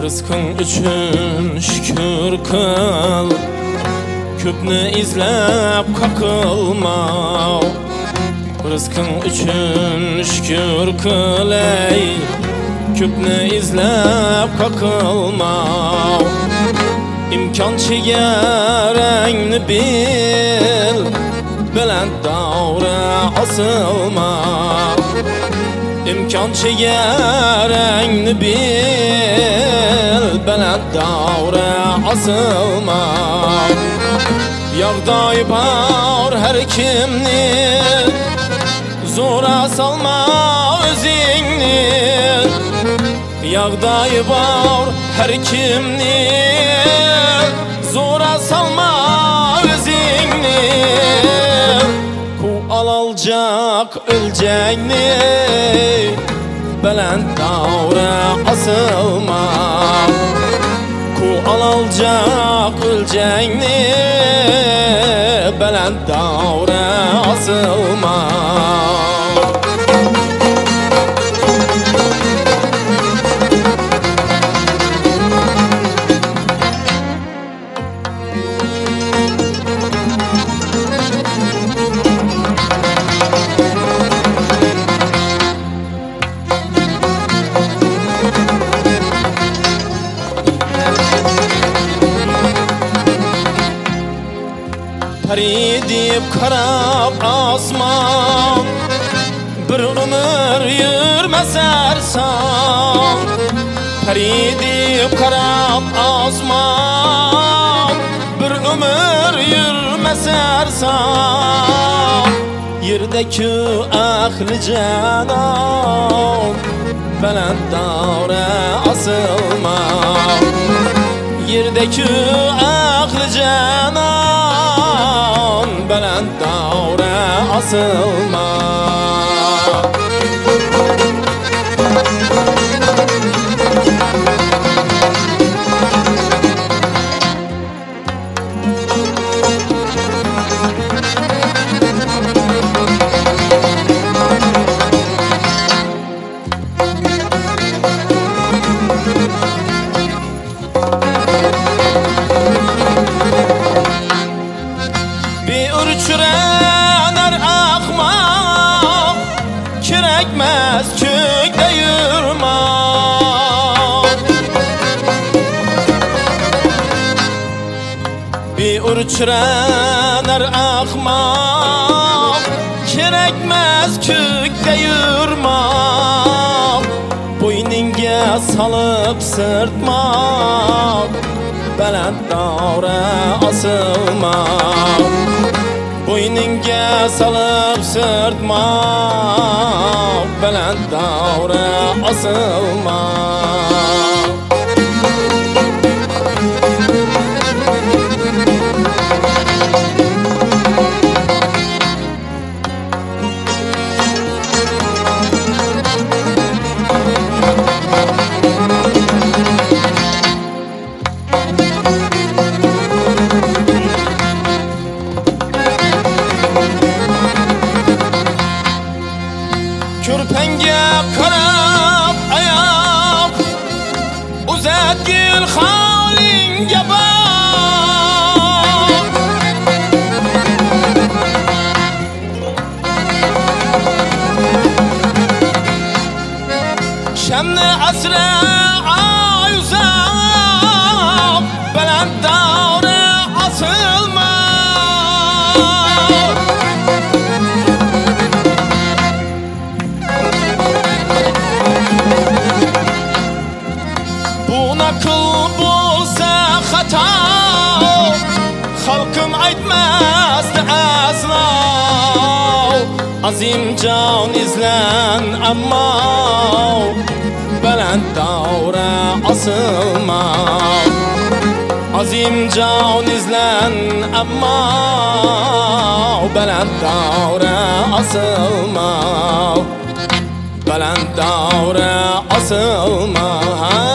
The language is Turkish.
Rızkın üçün şükür kıl, köpni izlep kakılma. Rızkın üçün şükür kıl ey, köpni izlep kakılma. İmkan çegerengni bil, belend davra asılma. İmkan çegerengni bil, belend davra asılma. Yağday bar her kimni, zora salma özingni. Yağday bar her kimni, zora salma özingni. Ku alalcak öleceğini, belend davra asılma. Ku alalcak öleceğini, belend davra asılma. Peri deyip karab asman, bir ömür yürmez ersan. Peri deyip karab asman, bir ömür yürmez ersan. Yerdeki ahli canan, belend davra asılma. Yerdeki ahli canan, belend davra asılma. Ürçürener akmak, kirekmez kökte yürümak. Bir ürçürener akmak, kirekmez kökte yürümak. Boynunga salıp sırtmak, belend davra asılmak. Boynunga salıp sırtmak, belend davra asılmak. Körpenge karab ayak, uzat gel halinge bak. Şemne asra ay uzak, belend davra asılma. Akıl bolsa hata, halkım aytmazdı asla. Azim can izlen amma, belend davra asılma. Azim can izlen amma, belend davra asılma. Belend davra asılma.